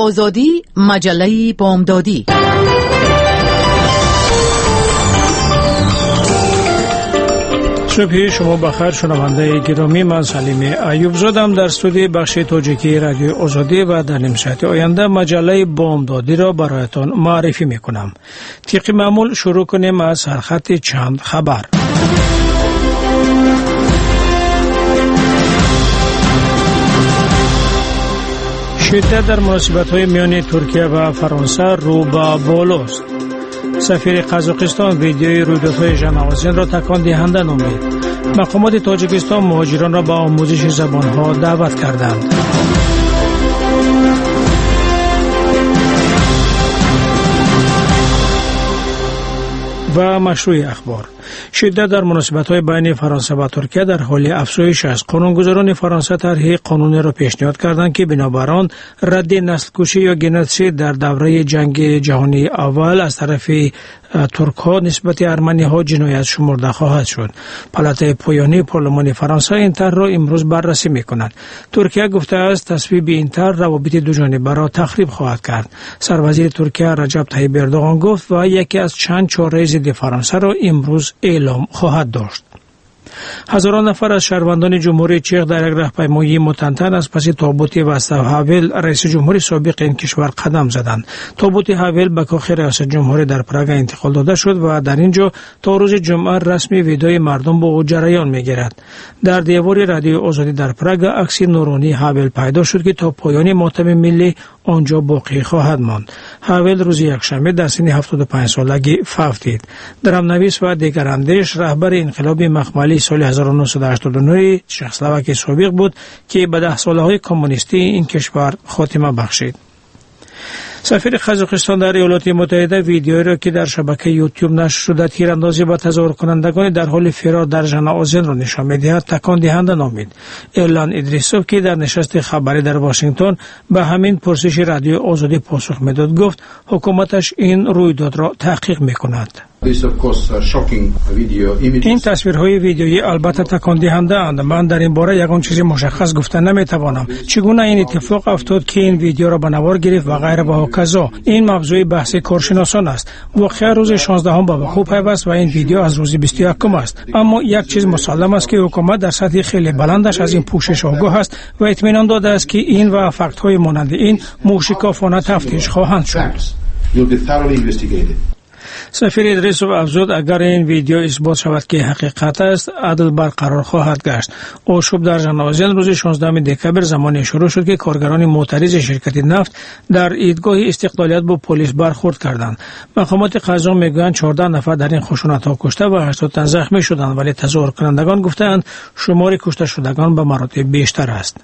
آزادی، مجله بامدادی. صبح شما بخیر شنونده گرامی، من سلیم ایوب زادم در استودیو بخش تاجیکی رادیو آزادی و در نیم ساعت آینده مجله بامدادی را برایتان معرفی میکنم. طبق معمول شروع کنیم از سرخط چند خبر. شدت در مناسبت‌های میان ترکیه و فرانسه رو به بالاست. سفیر قزاقستان ویدیوی رویدادهای ژن‌آذین را تکان دهنده نامید. مقامات تاجیکستان مهاجران را به آموزش زبان‌ها دعوت کردند. و مشروع اخبار. شدت در مناسبت‌های بین فرانسه و ترکیه در حال افزایش است. قانونگذاران فرانسه طرح قانونی را پیشنهاد کردند که بنابر آن رد نسل‌کشی یا ژنوسید در دوره جنگ جهانی اول از طرف ترک‌ها نسبت ارمنی‌ها جنایت شمرده خواهد شد. پالاتای پایانی پارلمان فرانسه این طرح را امروز بررسی می‌کند. ترکیه گفته است تصویب این طرح روابط دوجانبه را تخریب خواهد کرد. سروزیر ترکیه رجب طیب اردوغان گفت و یکی از چند چاره ضد فرانسه را امروز اعلام خواهد داشت. هزاران نفر از شهروندان جمهوری چک در یک راهپیمایی متنطن از پس تابوت واستاو هاول رئیس جمهور سابق این کشور قدم زدند. تابوت هاول به کاخ ریاست جمهوری در پراگ انتقال داده شد و در اینجا تا روز جمعه رسمی ویدای مردم با او جریان میگیرد. در دیوار رادیو آزادی در پراگ عکس نورانی هاول پیدا شد که تا پایان ماتم ملی آنجا باقی خواهد ماند. هاول روز یکشنبه در سن 75 سالگی فوت دید. درامنویس و دیگراندیش رهبر انقلاب مخملی سال 1989 چکسلواکی سابق بود که به 10 سالهای کمونیستی این کشور خاتمه بخشید. سفیر قزاقستان در ایالات متحده ویدیویی را که در شبکه یوتیوب نشر شده تیراندازی و تظاهر کنندگان در حال فرار در ژن‌آذین را نشان می‌دهد تکان دهنده نامید. ایلان ادریسوف که در نشست خبری در واشنگتن به همین پرسش رادیو آزادی پاسخ میداد گفت حکومتش این رویداد را تحقیق می‌کند. این تصویرهای ویدیویی البته تکان دهنده اند. من در این باره یگان چیزی مشخص گفتن نمیتوانم. چگونه این اتفاق افتاد که این ویدیو را به نوار گرفت و غیره و هکذا. این موضوع بحث کارشناسان است. واقعا روز 16 به وقوع پیوست و این ویدیو از روز 21 است. اما یک چیز مسلم است که حکومت در سطح خیلی بلندش از این پوشش آگاه است و اطمینان داده است که این و فاکت‌های مانند این موشکافانه تفتیش خواهند شد. سفیر ادریسوف افزود اگر این ویدیو اثبات شود که حقیقت است عدل برقرار خواهد گشت. آشوب در ژن‌آذین روز 16 دکبر زمانی شروع شد که کارگران معترض شرکت نفت در ایستگاه استقلالیت با پلیس برخورد کردند. مقامات قضا میگویند 14 نفر در این خشونت‌ها کشته و 80 تن زخمی شدند، ولی تظاهر کنندگان گفتند شمار کشته شدگان به مراتب بیشتر است.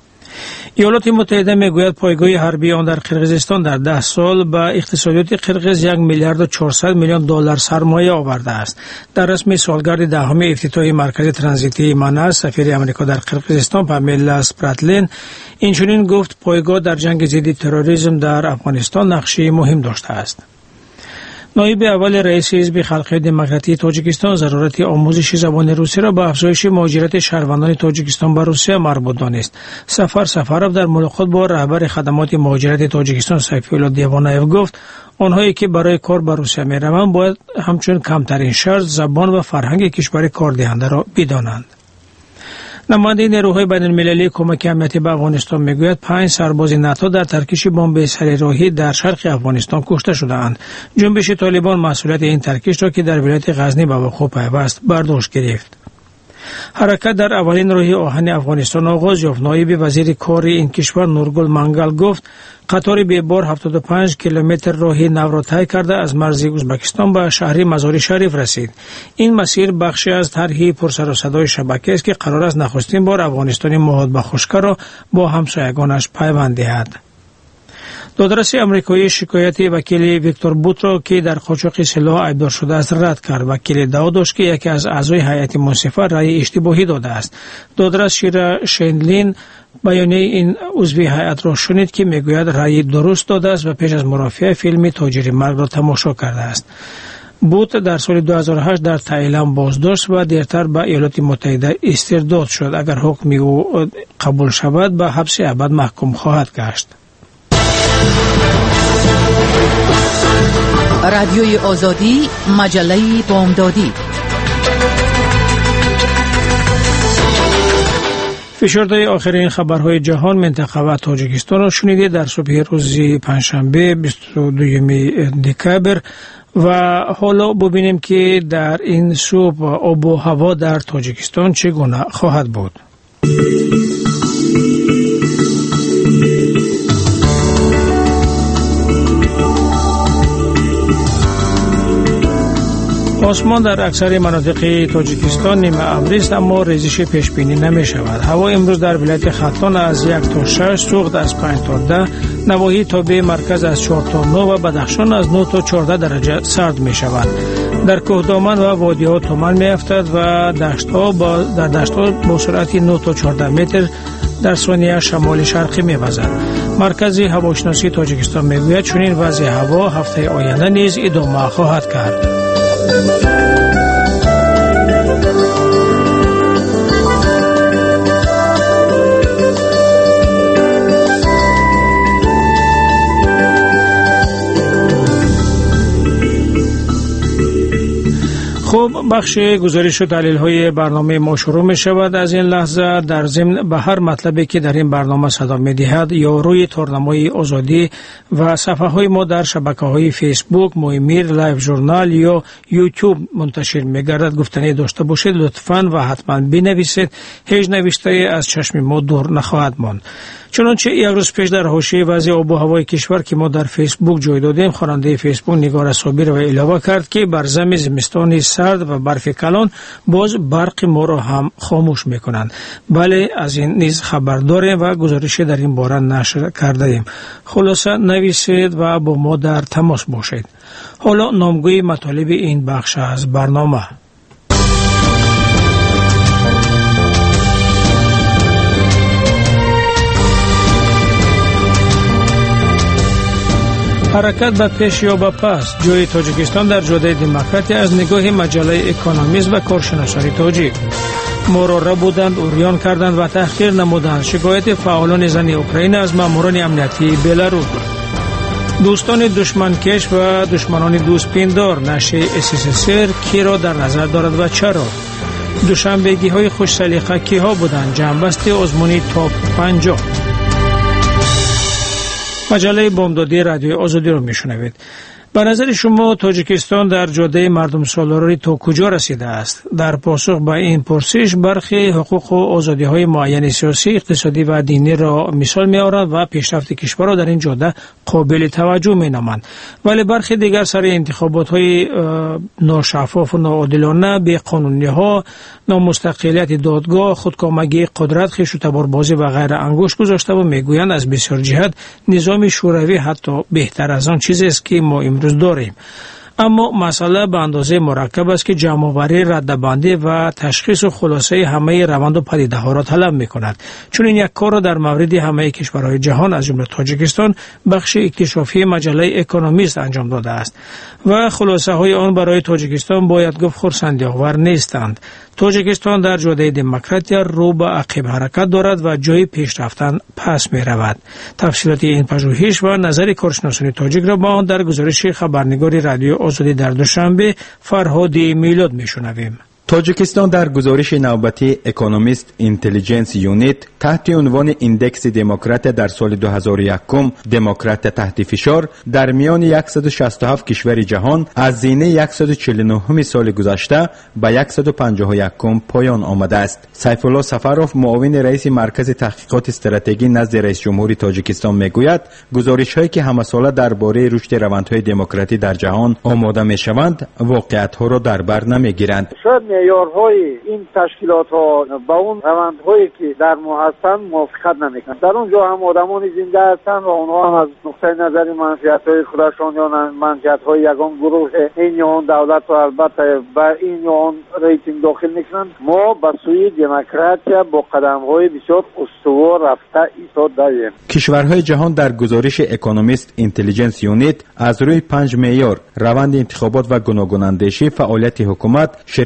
ایالات متحده میگوید پایگاه حربی آن در قرقیزستان در 10 سال به اقتصادیات قرقیز 1 میلیارد و 400 میلیون دلار سرمایه آورده است. در رسم سالگرد دهم افتتاح مرکز ترانزیتی مناس سفیر آمریکا در قرقیزستان پامیلا اسپراتلین اینچنین گفت پایگاه در جنگ ضد تروریسم در افغانستان نقشی مهم داشته است. نایب اول رئیس حزب خلق دموکراتی تاجیکستان ضرورت آموزش زبان روسی را به افزایش مهاجرت شهروندان تاجیکستان به روسیه مربوط دانست. سفر سفرов در ملاقات با رهبر خدمات مهاجرت تاجیکستان سیفالله دیوانایف گفت آنهایی که برای کار به روسیه میروند باید همچون کمترین شرط زبان و فرهنگ کشور کاردهنده را بدانند. نماینده نیروهای بین‌المللی کمک امنیتی به افغانستان میگوید 5 سرباز ناتو در ترکش بمب سرراهی در شرق افغانستان کشته شده‌اند. جنبش طالبان مسئولیت این ترکش را که در ولایت غزنی به وقوع پیوست برداشت گرفت. حرکت در اولین راه آهن افغانستان آغاز یافت. نایب وزیر کار این کشور نورگل منگل گفت قطار به بار 75 کیلومتر راه نو را طی کرده از مرز ازبکستان به شهر مزار شریف رسید. این مسیر بخشی از طرح پرسر و صدای شبکه است که قرار است نخستین بار افغانستان مهاد به خشکی را با همسایگانش پیوند دهد. دادرس آمریکایی شکایت وکیل ویکتور بوت را که در قاچاق سلاح ایبدار شده است رد کرد. وکیل ادعا داشت که یکی از اعضای هیئت منصفه رأی اشتباهی داده است. دادرس شیرا شندلین بیانیه این عضو هیئت را شنید که میگوید رأی درست داده است و پیش از مرافعه فیلم تاجر مرگ را تماشا کرده است. بوت در سال 2008 در تایلند بازداشت و دیرتر به ایالات متحده استرداد شد. اگر حکم او قبول شود به حبس ابد محکوم خواهد گشت. رادیوی آزادی، مجله بامدادی. فشرده آخرین خبرهای جهان منطقه و تاجیکستان را شنیده در صبح روز پنجشنبه 22 دکبر و حالا ببینیم که در این صبح آب و هوا در تاجیکستان چگونه خواهد بود. آسمان در اکثر مناطق تاجیکستان نیمه ابری است، اما ریزش پیش بینی نمی شود. هوا امروز در ولایت ختلان از 1 تا 6، سوخت از 5 تا 10، نواحی تابع مرکز از 4 تا 9 و بدخشان از 9 تا 14 درجه سرد می شود. در کوهدامن و وادی ها تمن می افتد و در دشت ها با سرعت 9 تا 14 متر در ثانیه شمال شرقی می وزد. مرکز هواشناسی تاجیکستان می گوید چنین وضع هوا هفته آینده نیز ادامه خواهد کرد. خب، بخش گزارش و تحلیل های برنامه ما شروع می شود. از این لحظه در ضمن به هر مطلبی که در این برنامه صدا می دهد یا روی تورنمای آزادی و صفحه های ما در شبکه های فیسبوک، مویمیر، لایو ژورنال یا یوتیوب منتشر می گردد گفتنی داشته باشید لطفاً و حتما بنویسید. هیچ نوشته از چشم ما دور نخواهد ماند. چنانچه یک روز پیش در حاشیه وضع آب و هوای کشور که ما در فیسبوک جای دادیم، خواننده فیسبوک نگار صابر و اعلام کرد که بر زمستان سرد و برف کلان باز برق ما را هم خاموش میکنند. بله، از این نیز خبر داریم و گزارش در این باره نشر کرده ایم. خلاصه نویسید و با ما در تماس باشید. حالا نامگوی مطالب این بخش از برنامه. حرکت به پیش یا به پس، جای تاجیکستان در جاده دموکراتی از نگاه مجله اکونومیست و کارشناسان تاجیک. ما را ربودند، اوریان کردند و تحقیر نمودند. شکایت فعالان زن اوکراین از ماموران امنیتی بلاروس. دوستان دشمنکش و دشمنان دوست پیندار، نشه SSSR کی را در نظر دارد و چرا؟ دوشنبگی های خوش سلیقه کی ها بودند؟ جنبست آزمونی تاپ 50. مجله بامدادی رادیو آزادی رو میشنوید. به نظر شما تاجیکستان در جاده مردم سالاری تا کجا رسیده است؟ در پاسخ به این پرسش برخی حقوق و آزادی های معین سیاسی، اقتصادی و دینی را مثال می آورند و پیشرفت کشور را در این جاده قابل توجه می نامند. ولی برخی دیگر سر انتخابات های ناشفاف و ناعادلانه، بی‌قانونی ها، نامستقلیت دادگاه، خودکامگی قدرت، خویش و تباربازی و غیره انگشت گذاشته و میگویند از بسیار جهت نظام شوروی حتی بهتر از آن چیزی است که ما امروز داریم. اما مسئله به اندازه مرکب است که جمع‌آوری، ردبندی و تشخیص و خلاصه همه روند و پدیده ها را طلب می‌کند. چون این یک کار را در مورد همه کشورهای جهان از جمله تاجیکستان بخش اکتشافی مجله اکونومیست انجام داده است و خلاصه های آن برای تاجیکستان باید گفت خرسندی آور نیستند. تاجیکستان در جاده دموکراتی رو به عقب حرکت دارد و جای پیش رفتن پس می رود. تفصیلات این پژوهش و نظر کارشناسان تاجیک را با آن در گزارش خبرنگار رادیو آزادی در دوشنبه فرهاد میلاد می شنویم. تاجیکستان در گزارش نوبتی اکونومیست اینتلیجنس یونیت تحت عنوان ایندکس دموکرات در سال 2001 دموکرات تحت فشار در میان 167 کشور جهان از زینه 149 سال گذشته به 151 پایان آمده است. سیف الله سفروف، معاون رئیس مرکز تحقیقات استراتژی نزد رئیس جمهور تاجیکستان میگوید گزارش‌هایی که همساله درباره رشد روندهای دموکراتی در جهان آماده می‌شوند واقعیت‌ها را در بر نمی‌گیرند. معیارهای این تشکیلات ها با اون روندهایی که در ما هستند موافقت نمیکنند. در اونجا هم آدمانی زنده هستند و اونها هم از نقطه نظر منفعت‌های خودشان یا منفعت‌های یگان گروه این یا اون دولت و البته به این یا اون ریتینگ داخل میکنند. ما به سوی دموکراسی با قدم‌های بسیار استوار رفته ایستاده‌ایم. کشورهای جهان در گزارش اکونومیست اینتلیجنس یونیت از روی 5 معیار روند انتخابات و گوناگون اندیشی، فعالیت حکومت، شرکت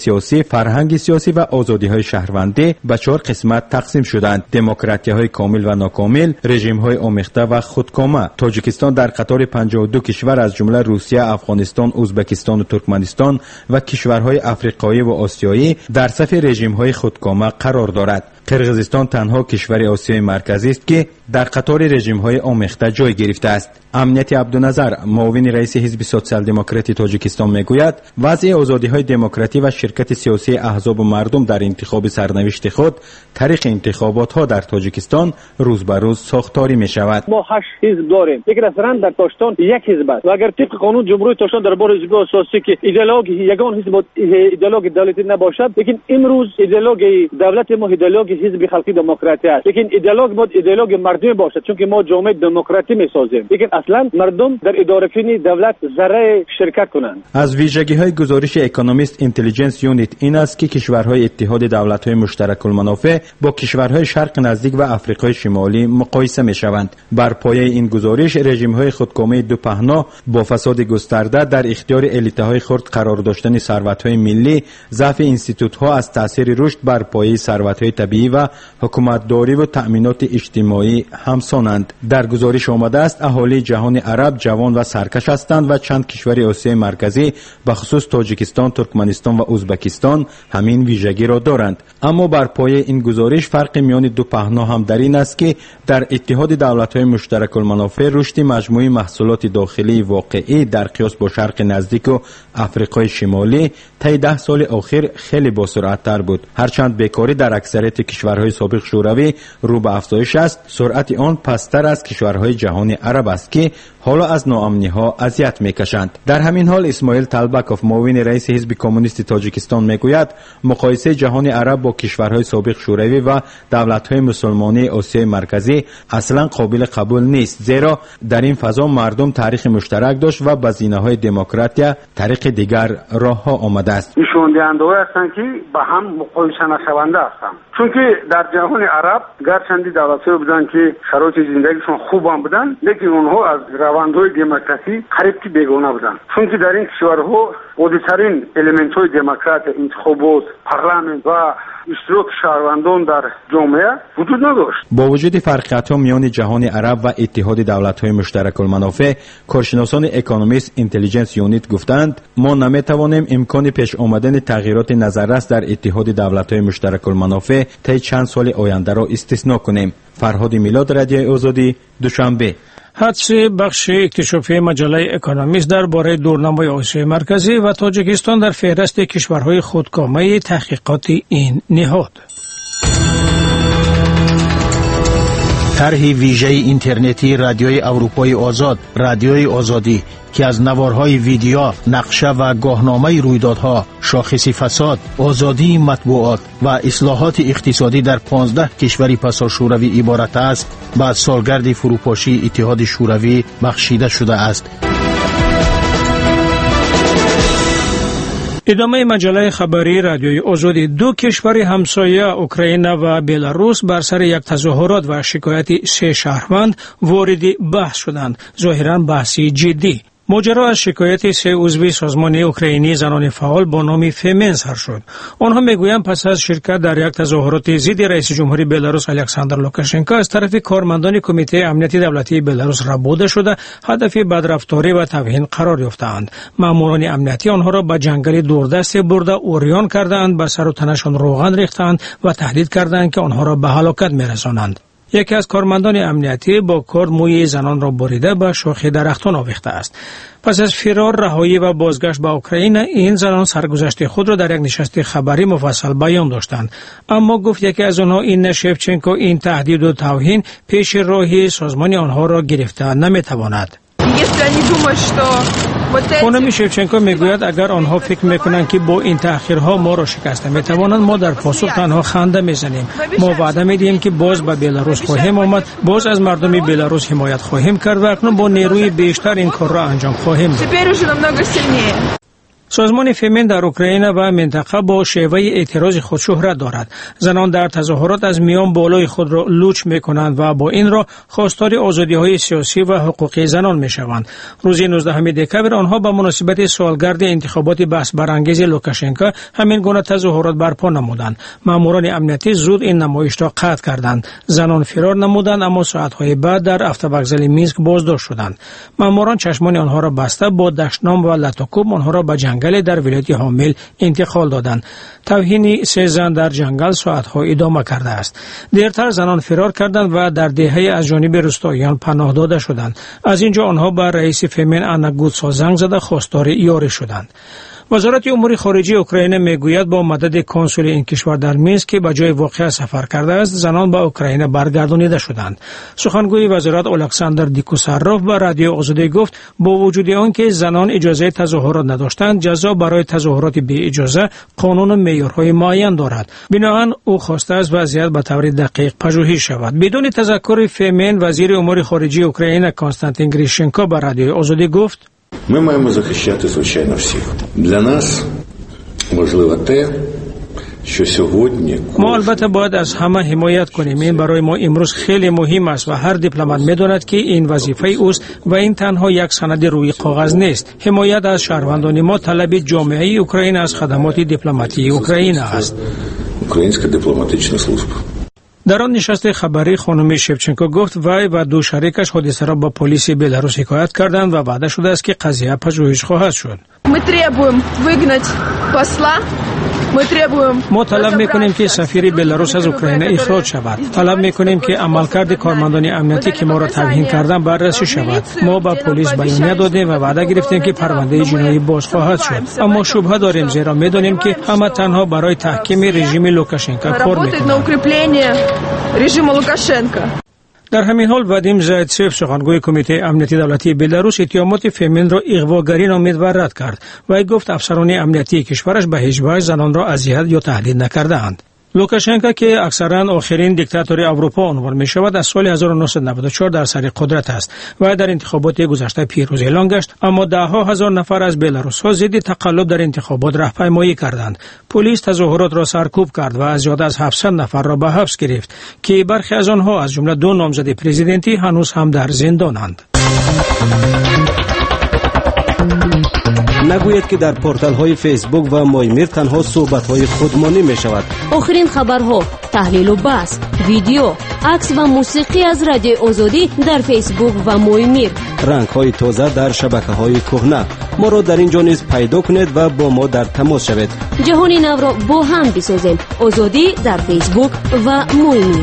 سیاسی، فرهنگ سیاسی و آزادی‌های شهروندی به 4 قسمت تقسیم شدند: دموکراتی‌های کامل و ناکامل، رژیم‌های آمیخته و خودکامه. تاجیکستان در قطار 52 کشور از جمله روسیه، افغانستان، ازبکستان و ترکمنستان و کشورهای افریقایی و آسیایی در صف رژیم‌های خودکامه قرار دارد. قرقیزستان تنها کشور آسیای مرکزی است که در قطار رژیم‌های آمیخته جای گرفته است. امنیت عبدالنظر، معاون رئیس حزب سوسیال دموکراتی تاجیکستان میگوید وضع آزادی‌های دموکراتی و شرکت سیاسی احزاب و مردم در انتخاب سرنوشت خود طریق انتخابات‌ها در تاجیکستان روز به روز ساختاری می‌شود. ما 8 حزب داریم. یک رسما در تاشتان یک حزب است و اگر طبق قانون جمهوری تاشتان در بار حزب اساسی که ایدئولوژی یگان حزب ایدئولوژی دولتی نباشد، لیکن امروز ایدئولوژی دولت ما ایدئولوژی حزب خلقی دموکراتی است، لیکن ایدئولوژی ما ایدئولوژی مردمی باشد، چون که ما جامعه دموکراتی می‌سازیم، لیکن اصلا مردم در اداره کنی دولت ذره شرکت کنند. از ویژگی‌های گزارش اکونومیست اینتلیجنس یونیت این است که کشورهای اتحاد دولت‌های مشترک المنافع با کشورهای شرق نزدیک و آفریقای شمالی مقایسه می‌شوند. بر پایه این گزارش رژیم‌های خودکامه دو پهنا با فساد گسترده در اختیار الیت‌های خرد قرار داشتن ثروت‌های ملی، ضعف اینستیتوت‌ها از تأثیر رشد بر پایه ثروت‌های طبیعی و حکومتداری و تأمینات اجتماعی همسانند. در گزارش آمده است اهالی جهان عرب جوان و سرکش هستند و چند کشور آسیای مرکزی به خصوص تاجیکستان، ترکمنستان و ازبکستان همین ویژگی را دارند. اما بر پایه این گزارش فرق میان دو پهنا هم در این است که در اتحاد دولت‌های مشترک المنافع رشد مجموعی محصولات داخلی واقعی در قیاس با شرق نزدیک و آفریقای شمالی طی 10 سال اخیر خیلی با سرعت‌تر بود. هرچند بیکاری در اکثریت کشورهای سابق شوروی رو به افزایش است، سرعت آن پستر از کشورهای جهان عرب است که حالا از ناامنی‌ها اذیت می‌کشند. در همین حال اسماعیل طلبکوف معاون رئیس حزب کمونیست تاجیکستان میگوید مقایسه جهان عرب با کشورهای سابق شوروی و دولت‌های مسلمانی آسیای مرکزی اصلا قابل قبول نیست، زیرا در این فضا مردم تاریخ مشترک داشت و به زینه‌های دموکراسی طریق دیگر راه‌ها آمده است. نشون دهنده‌ای هستند که با هم مقایسه نشونده هستند، چون که در جهان عرب گرچند دولت‌ها بودند که شرایط زندگیشون خوب بودند، لیکن اونها از روندهای دموکراسی قریب که بیگانه بودند، چون که در این کشورها عادی‌ترین المنت‌های دموکرات، انتخابات، پارلمان و اشتراک شهروندان در جامعه وجود نداشت. با وجود فرقیت‌ها میان جهان عرب و اتحاد دولت‌های مشترک المنافع، کارشناسان اکونومیست اینتلیجنس یونیت گفتند ما نمی‌توانیم امکان پیش آمدن تغییرات نظررس در اتحاد دولت‌های مشترک المنافع طی چند سال آینده را استثنا کنیم. فرهاد میلاد، رادیو آزادی، دوشنبه. حدس بخش اکتشافی مجله اکونومیست درباره دورنمای آسیای مرکزی و تاجیکستان در فهرست کشورهای خودکامه تحقیقات این نهاد. طرح ویژه اینترنتی رادیوی اروپای آزاد، رادیوی آزادی که از نوارهای ویدیو، نقشه و گاهنامه رویدادها، شاخص فساد، آزادی مطبوعات و اصلاحات اقتصادی در 15 کشور پسا شوروی عبارت است، بعد سالگرد فروپاشی اتحاد شوروی بخشیده شده است. ادامه مجله خبری رادیوی آزادی. دو کشور همسایه اوکراین و بلاروس بر سر یک تظاهرات و شکایت 3 شهروند وارد بحث شدند، ظاهرا بحثی جدی. ماجرا از شکایت 3 عضو سازمان اوکراینی زنان فعال با نام فمن سر شد. آنها میگویند پس از شرکت در یک تظاهرات ضد رئیس جمهوری بلاروس الکساندر لوکاشنکو از طرف کارمندان کمیته امنیت دولتی بلاروس ربوده شده، هدف بدرفتاری و توهین قرار یافتند. ماموران امنیتی آنها را به جنگل دوردست برده اوریان کردند، به سر و تنشان روغن ریختند و تهدید کردند که آنها را به هلاکت میرسانند. یکی از کارمندان امنیتی با کارد موی زنان را بریده به شاخه درختان آویخته است. پس از فرار، رهایی و بازگشت به اوکراین، این زنان سرگذشت خود را در یک نشست خبری مفصل بیان داشتند. اما گفت یکی از آنها این شفچنکو این تهدید و توهین پیش راهی سازمان آنها را گرفته نمیتواند. خانم شفچنکو میگوید اگر آنها فکر میکنند که با این تأخیرها ما را شکست میتوانند، ما در پاسخ تنها خنده میزنیم. ما وعده میدیم که باز به بلاروس خواهیم آمد، باز از مردم بلاروس حمایت خواهیم کرد و اکنون با نیروی بیشتر این کار را انجام خواهیم داد. سازمان فمین در اوکراین و منطقه با شیوه اعتراض خود شهرت دارد. زنان در تظاهرات از میان بالای خود را لوچ میکنند و با این را خواستار آزادی‌های سیاسی و حقوقی زنان میشوند. روز 19 دکبر آنها به مناسبت سالگرد انتخابات بحث برانگیز لوکاشنکو همین گونه تظاهرات برپا نمودند. ماموران امنیتی زود این نمایش را قطع کردند. زنان فرار نمودند، اما ساعت‌های بعد در автовокзал مینسک بازداشت شدند. ماموران چشمان آنها را بسته با دشنام و لاتوکوب آنها را به جنگل در ولایت حامل انتقال دادند. توهین 3 زن در جنگل ساعت‌ها ادامه کرده است. دیرتر زنان فرار کردند و در دهه از جانب روستاییان پناه داده شدند. از اینجا آنها به رئیس فمین آنا گوتسا زنگ زده خواستار یاری شدند. وزارت امور خارجه اوکراین میگوید با مدد کنسول این کشور در مینسک که به جای واقعه سفر کرده است، زنان به اوکراین برگردانیده شدند. سخنگوی وزارت الکساندر دیکوساروف به رادیو آزادی گفت با وجود آنکه زنان اجازه تظاهرات نداشتند، جزا برای تظاهرات بی اجازه قانون و معیارهای معین دارد. بنابراین او خواسته است وضعیت به طور دقیق پژوهش شود. بدون تذکر فمین، وزیر امور خارجه اوکراین کنستانتین گریشنکو به رادیو آزادی گفت: Ми маємо захищати, звичайно, всіх. Для нас важливо те, що сьогодні... ما البته باید از همه حمایت کنیم. این برای ما امروز خیلی مهم است و هر دیپلمات می‌داند که این وظیفه اوست و این تنها یک سند روی کاغذ نیست. حمایت از شهروندان ما طلب جامعه اوکراین از خدمات دیپلماتی اوکراین است. Українська дипломатична служба. در آن نشست خبری خانم شفچنکو گفت وی و 2 شریکش حادثه را به پلیس بلاروس شکایت کردند و وعده شده است که قضیه پژوهش خواهد شد. ما طلب میکنیم که سفیر بلاروس از اوکراین اخراج شود. طلب میکنیم که عملکرد کارمندان امنیتی که ما را توهین کردند بررسی شود. ما به پلیس بیانیه دادیم و وعده گرفتیم که پرونده جنایی باز خواهد شد. اما شبهه داریم زیرا میدانیم که همه تنها برای تحکیم رژیم لوکاشنکو کار میکنند. در همین حال وادیم زایتسف سخنگوی کمیته امنیتی دولتی بلاروس اتهامات فمین را اغواگری نامید و رد کرد و گفت افسران امنیتی کشورش به هیچ وجه زنان را اذیت یا تهدید نکرده‌اند. لوکاشنکو که اکثرا آخرین دیکتاتور اروپا عنوان می شود، از سال 1994 در سر قدرت است و در انتخابات گذشته پیروز اعلان گشت، اما ده ها هزار نفر از بلاروس ها ضد تقلب در انتخابات راهپیمایی کردند. پلیس تظاهرات را سرکوب کرد و از زیاد از 700 نفر را به حبس گرفت که برخی از آنها از جمله 2 نامزد پرزیدنتی هنوز هم در زندانند. نگوید که در پورتال های فیسبوک و مایمیر تنها صحبت های خودمانی می شود. آخرین خبرها، تحلیل و بحث، ویدیو، عکس و موسیقی از رادیو آزادی در فیسبوک و مایمیر. رنگ های تازه در شبکه های کهنه. ما را در اینجا نیز پیدا کنید و با ما در تماس شوید. جهانی نو را با هم بسازیم. آزادی در فیسبوک و مایمیر.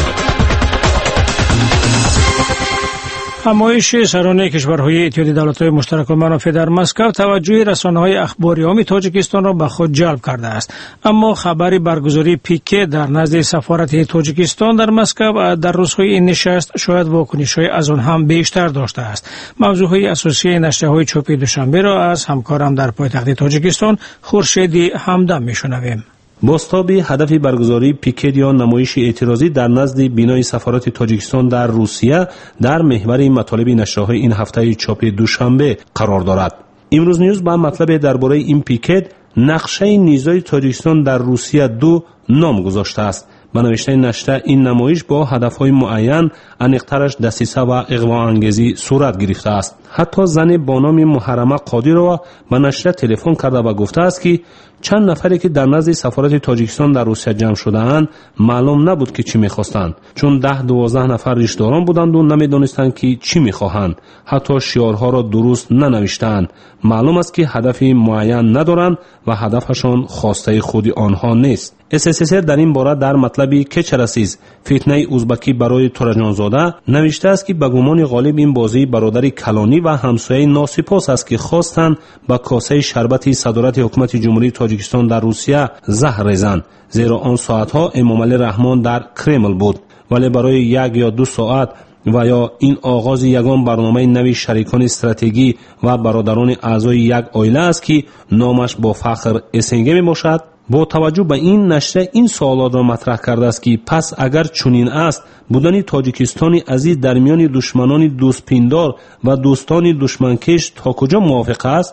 همایش سران کشورهای اتحادیه دولت‌های مشترک و منافع در مسکو توجه رسانه‌های اخباری عامی تاجیکستان را به خود جلب کرده است. اما خبری برگزاری پیکه در نزد سفارت تاجیکستان در مسکو در روزهای این نشست شاید واکنش‌های از آن هم بیشتر داشته است. موضوعهای اساسی نشریه‌های چاپی دوشنبه را از همکارم در پایتخت تاجیکستان خورشید همدم می‌شنویم. بازتاب هدف برگزاری پیکت یا نمایش اعتراضی در نزد بینای سفارت تاجیکستان در روسیه در محور مطالب نشریه‌های این هفته چاپی دوشنبه قرار دارد. امروز نیوز با مطلب درباره این پیکت نقشه نیزای تاجیکستان در روسیه 2 نام گذاشته است. به نوشته نشریه این نمایش با هدفهای معین انیقترش دسیسه و اغوا انگیزی صورت گرفته است. حتی زن با نام محرمه قادرова به نشریه تلفن کرده و گفته است که چند نفری که در نزد سفارت تاجیکستان در روسیه جمع شده‌اند معلوم نبود که چی می‌خواستند، چون 10-12 نفر ریشه‌داران بودند و نمی‌دانستند که چی می‌خواهند. حتی شعارها را درست ننوشتند. معلوم است که هدف معین ندارند و هدفشان خواسته خود آنها نیست. SSSR در این باره در مطلبی که چرسیز فتنه ازبکی برای تورجانزاده نوشته است که به گمان غالب این بازی برادر کلانی و همسایه ناسپاس است که خواستند با کاسه شربت صدارت حکومت جمهوری تاجیکستان در روسیه زهر ریزند، زیرا آن ساعتها امامعلی رحمان در کرمل بود. ولی برای 1 یا 2 ساعت و یا این آغاز یگان برنامه نوی شریکان استراتژی و برادران اعضای یک عائله است که نامش با فخر اسنگه می باشد. با توجه به این نشریه این سوالات را مطرح کرده است که پس اگر چنین است بودن تاجیکستان عزیز در میان دشمنان دوستپندار و دوستان دشمنکش تا کجا موافق است؟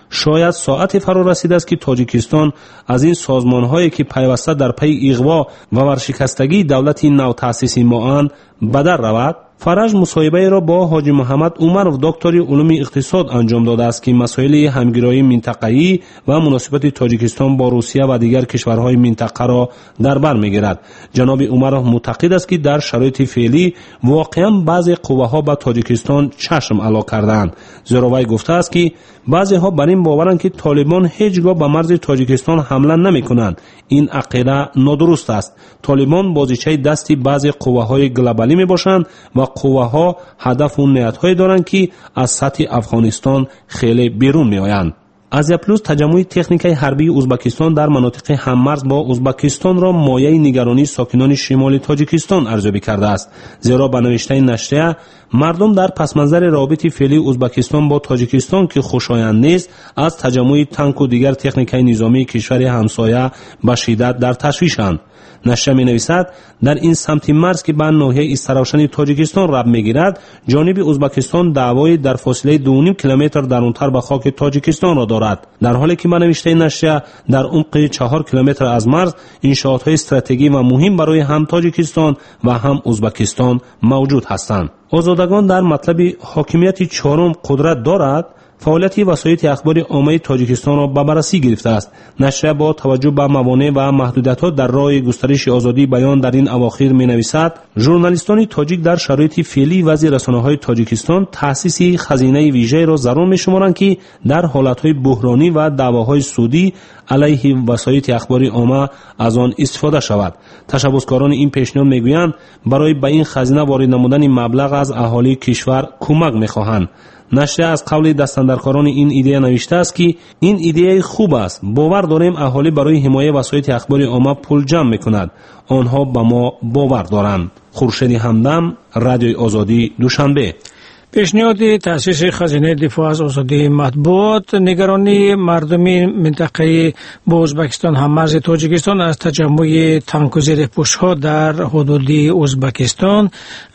شاید ساعت فرا رسیده است که تاجیکستان از این سازمان‌هایی که پیوسته در پی اغوا و ورشکستگی دولت نوتأسیسی مااند به در رود. فرج مصاحبه را با حاجی محمد عمرو دکتری علوم اقتصاد انجام داده است که مسائل همگرایی منطقه‌ای و مناسبت تاجیکستان با روسیه و دیگر کشورهای منطقه را در بر می‌گیرد. جناب عمرو معتقد است که در شرایط فعلی واقعا بعضی قوه‌ها به تاجیکستان چشم علا کردند، زیرا وی گفته است که بعضی‌ها بر این باورند که طالبان هیچگاه به مرز تاجیکستان حمله نمی‌کنند. این عقیده نادرست است. طالبان بازیچه دستی بعضی قوه‌های گلوبالی میباشند و قوه‌ها هدف و نیت‌هایی دارند که از سطح افغانستان خیلی بیرون میآیند. آسیا پلوس تجمع تکنیکی حربی ازبکستان در مناطق هممرز با ازبکستان را مایه نگرانی ساکنان شمال تاجیکستان ارزیابی کرده است، زیرا به نوشته نشریه مردم در پس منظر رابط فعلی ازبکستان با تاجیکستان که خوشایند نیست، از تجمع تانک و دیگر تکنیکای نظامی کشور همسایه به شدت در تشویشند. نشریه می نویسد در این سمت مرز که به ناحیه استراوشن تاجیکستان رب می گیرد، جانب ازبکستان دعوای در فاصله 2.5 کیلومتر درونتر به خاک تاجیکستان را دارد، در حالی که به نوشته نشریه در عمق 4 کیلومتر از مرز انشاءات های استراتژیکی و مهم برای هم تاجیکستان و هم ازبکستان موجود هستند. آزادگان در مطلب حاکمیت چهارم قدرت دارد. فعالیت وسایل اخباری عامه تاجیکستان را به بررسی گرفته است. نشریه با توجه به موانع و محدودیت‌ها در راه گسترش آزادی بیان در این اواخر می‌نویسد ژورنالیستان تاجیک در شرایط فعلی وضع رسانه‌های تاجیکستان تأسیس خزینه ویژه را ضرور می‌شمارند که در حالت‌های بحرانی و دعواهای سودی علیه وسایل اخباری عامه از آن استفاده شود. تشبثکاران این پیشنهاد می‌گویند برای به این خزینه وارد نمودن مبلغ از اهالی کشور کمک می‌خواهند. نشریه از قول دستاندرکاران این ایده نوشته است که این ایده خوب است. باور داریم اهالی برای حمایت وسایل اخباری عامه پول جمع می‌کنند. آنها به ما باور دارند. خورشید همدم، رادیوی آزادی، دوشنبه. پیشنهاد تأسیس خزینه دفاع از آزادی مطبوعات نگرانی مردم منطقه با ازبکستان هممرز تاجیکستان از تجمع تانک و زیرپوش‌ها در حدود ازبکستان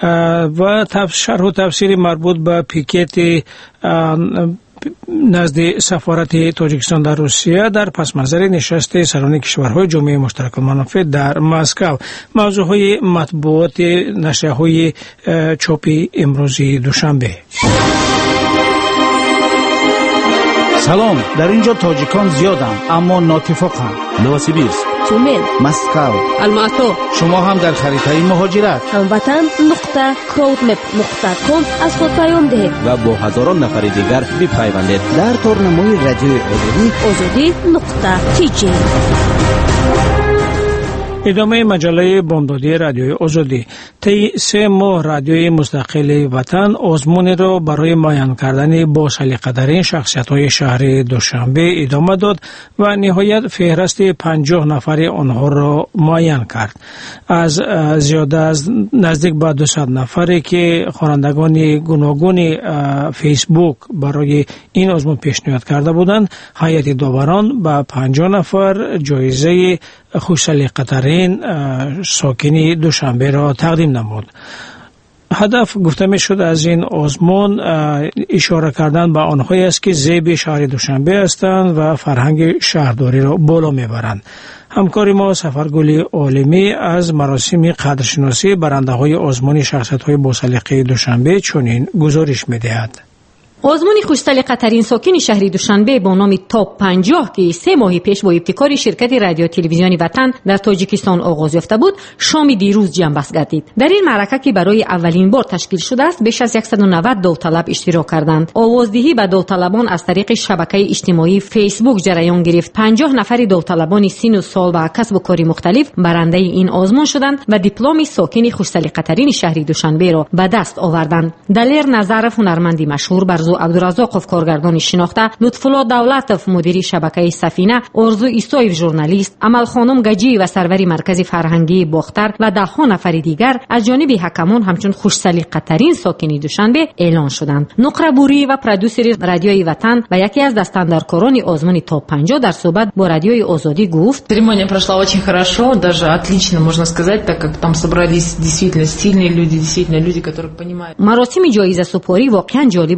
و شرح و تفسیر مربوط به پیکت نزد سفارت تاجیکستان در روسیه در پس منظر نشست سران کشورهای جامعه مشترک المنافع در مسکو. موضوعهای مطبوعات نشریه‌های چاپی امروزی دوشنبه. سلام، در اینجا تاجیکان زیادند اما ناتفاقند. نوسیبیرسک، تومن، مسکو، الماتو. شما هم در خریطه مهاجرت هموطن.crowdmap.com از خود پیام دهید و با هزاران نفر دیگر بپیوندید در تورنمای رادیوی آزادی.tj. ادامه مجله بامدادی رادیوی آزادی. طی 3 ماه رادیوی مستقل وطن آزمون را برای معین کردن با سلیقه‌ترین شخصیت‌های شهر دوشنبه ادامه داد و نهایت فهرست 50 نفر آنها را معین کرد. از زیاده از نزدیک به 200 نفری که خوانندگان گوناگون فیسبوک برای این آزمون پیشنهاد کرده بودند، هیئت داوران به 50 نفر جایزه خوش سلیقه‌ترین ساکنی دوشنبه را تقدیم نمود. هدف گفته می شد از این آزمون اشاره کردن به آنهایی است که زیب شهر دوشنبه هستند و فرهنگ شهرداری را بالا می برند. همکار ما سفرگل عالمی از مراسم قدرشناسی برنده های آزمون شخصیت های با سلیقه دوشنبه چنین گزارش می دهد. آزمون خوش‌سلیقه‌ترین ساکن شهر دوشنبه با نام تاپ 50 که 3 ماه پیش با ابتکار شرکت رادیو تلویزیونی وطن در تاجیکستان آغاز یافته بود، شام دیروز جنبست گردید. در این معرکه که برای اولین بار تشکیل شده است، بیش از 190 داوطلب اشتراک کردند. آوازدهی به داوطلبان از طریق شبکه اجتماعی فیسبوک جریان گرفت. 50 نفر داوطلبان سن و سال و کسب و کار مختلف برنده این آزمون شدند و دیپلم ساکن خوش‌سلیقه‌ترین شهر دوشنبه را به دست آوردند. دلیر نظرف هنرمند مشهور برزو عبدالرزاقов کارگردان شناخته، لطفالله دولتов مدیر شبکه سفینه، آرزو ایسایف ژورنالیست، امل خانم گجی و سروری مرکز فرهنگی باختر و ده ها نفر دیگر از جانب حکمان همچون خوش سلیقه‌ترین ساکن دوشنبه اعلان شدند. نقره بوری و پرودوسر رادیوی وطن و یکی از دستاندرکاران آزمون تاپ 50 در صحبت با رادیوی آزادی گفت: Церемония прошла очень хорошо, даже отлично, можно сказать, так как там собрались действительно сильные люди, действительно люди, которые понимают. مراسم جایزه سپاری واقعا جالب و خاطر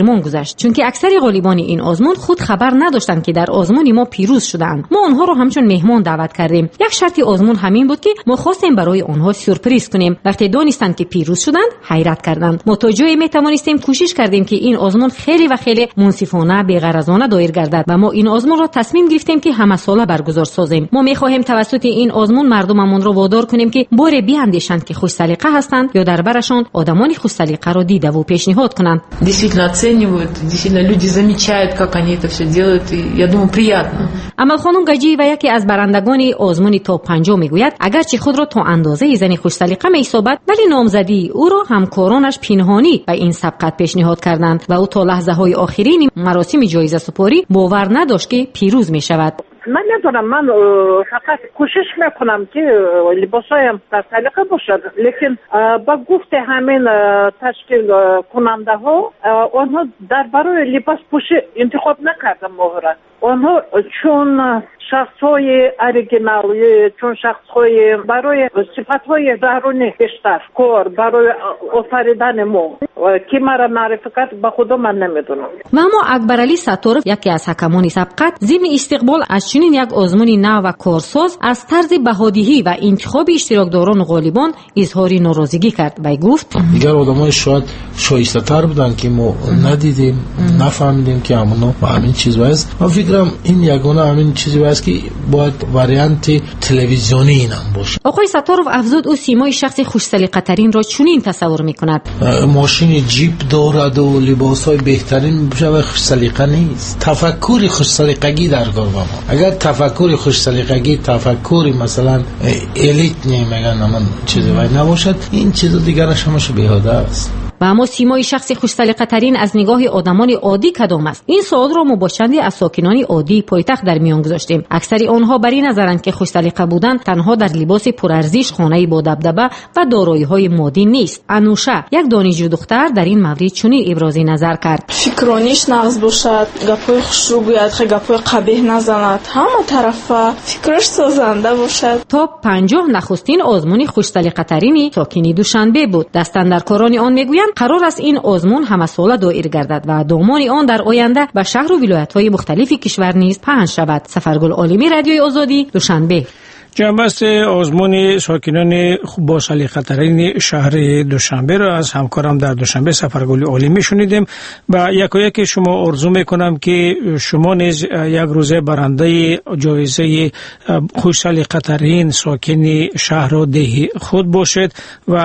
کرمان گذشت، چون که اکثر غالیبان این آزمون خود خبر نداشتند که در آزمون ما پیروز شدند. ما آنها رو همچون مهمان دعوت کردیم. یک شرط آزمون همین بود که ما خواستیم برای آنها سورپرایز کنیم. وقتی دانستند که پیروز شدند حیرت کردند. ما تا جایی میتوانستیم کوشش کردیم که این آزمون خیلی و خیلی منصفانه بی‌غرضانه دایر گردد و ما این آزمون را تصمیم گرفتیم که همه ساله برگزار سازیم. ما می‌خواهیم توسط این آزمون مردممون را وادار کنیم که بار بیاندیشند که خوش سلیقه هستند یا در برشان آدمانی خوش سلیقه را دیده و پیشنهاد کنند. Действительно оценивают, действительно люди замечают, как они это все делают, и я думаю, приятно. اما خانم گجی و یکی از برندگان آزمون تاپ 50 میگوید اگرچه خود را تا اندازه زنی خوش سلیقه می‌حسابد، ولی نامزدی او را همکارانش پنهانی به این سبقت پیشنهاد کردند و او تا لحظه‌های آخرین مراسم جایزه سپاری باور نداشت که پیروز می‌شود. من ندارم، من فقط کوشش میکنم که لباسایم در سلیقه باشد، لیکن با گفت همین تشکیل کننده ها آنها در برای لباس پوشی انتخاب نکردن مهارت. آنها چون شخص‌های اوریجینال، چون شخص‌های برای صفت‌های درونی بیشتر کار برای آفریدن ما که مرا معرفی کرد به خدا من نمیدونم. و اما اکبرعلی ستارов یکی از حکمان سبقت ضمن استقبال از چنین یک آزمون نو و کارساز از طرز بهادهی و انتخاب اشتراکداران غالیبان اظهار ناراضگی کرد و گفت دیگر آدمای شاید شایسته‌تر بودن که ما ندیدیم، نفهمیدیم که همین چیز است. من فکرم این یگانه همین چیزی است که باید واریانت تلویزیونی اینم باشه. آقای ستارov افزود او سیمای شخص خوش سلیقه ترین را چنین تصور میکند. ماشین جیپ دارد و لباسای بهترین بشه، خوش سلیقه نیست. تفکر خوش سلیقگی در کار با ما. اگر تفکر خوش سلیقگی تفکر مثلا الیت نمیگن من چیزی وای نباشد، این چیزا دیگرش همش بیهوده است. و اما سیمای شخص خوش سلیقه ترین از نگاه آدمان عادی کدام است؟ این سوال را ما با چندی از ساکنان عادی پایتخت در میان گذاشتیم. اکثر آنها بر این نظرند که خوش سلیقه بودن تنها در لباس پرارزش، خانه با دبدبه و دارایی‌های مادی نیست. انوشه یک دانشجو دختر در این مورد چنین ابراز نظر کرد. فکرانیش نقص باشد، گپای خوشرو گوید، گپای قبیح نزند، همه طرفه فکرش سازنده باشد. تا 50 نخستین آزمون خوش سلیقه ترین ساکنی دوشنبه بود. دستاندرکاران آن میگویند قرار است این آزمون همه ساله دایر گردد و دامان آن در آینده به شهر و ولایت‌های مختلف کشور نیز پهن شود. سفرگل عالمی رادیوی آزادی دوشنبه. جنبست آزمون ساکنان با سلیقه ترین شهر دوشنبه را از همکارم در دوشنبه سفرگل عالمی شنیدیم. و یکایک شما آرزو میکنم که شما نیز یک روزه برنده جایزه خوش سلیقه ترین ساکن شهر و ده خود باشید و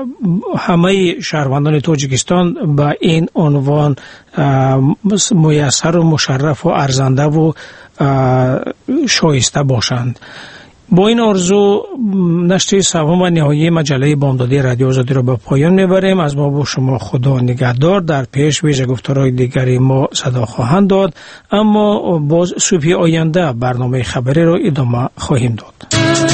همه شهروندان تاجیکستان به این عنوان میسر و مشرف و ارزنده و شایسته باشند. با این آرزو نشر سوم و نهایی مجله بامدادی رادیو آزادی را به پایان میبریم. از ما با شما خدا نگهدار. در پیش ویژه گفتارهای دیگری ما صدا خواهند داد، اما باز صبح آینده برنامه خبری را ادامه خواهیم داد.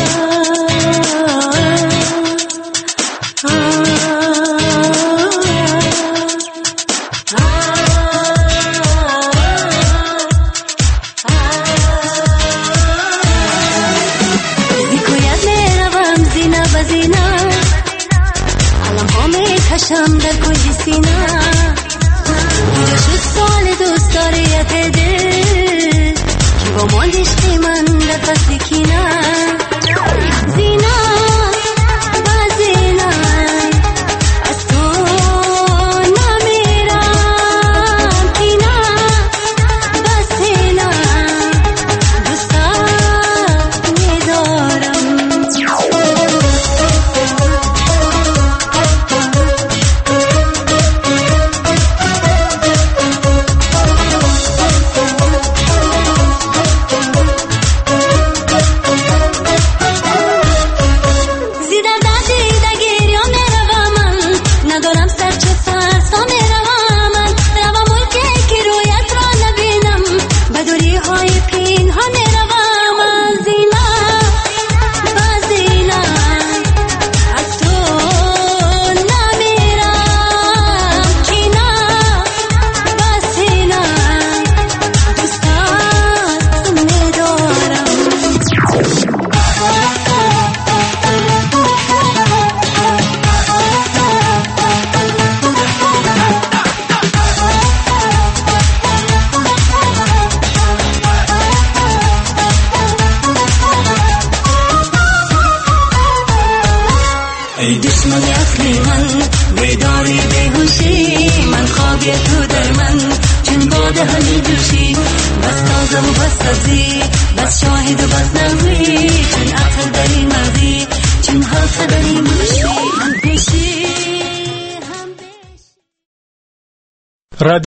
کشم در کل سینا دیگه شد سال دوست داره دل که با ماندشتی من دفت کینا زینا و زینا از تو نمیرم کینا و سینا دوستا میدارم. زمان اصلی من بیداری بیهوشی من خوابی تو در من چون باد همی جوشی بس تازم و بس سبزی بس شاهد و بس نوی چون عقل داری مردی چون حلقه داری موشی هم پیشی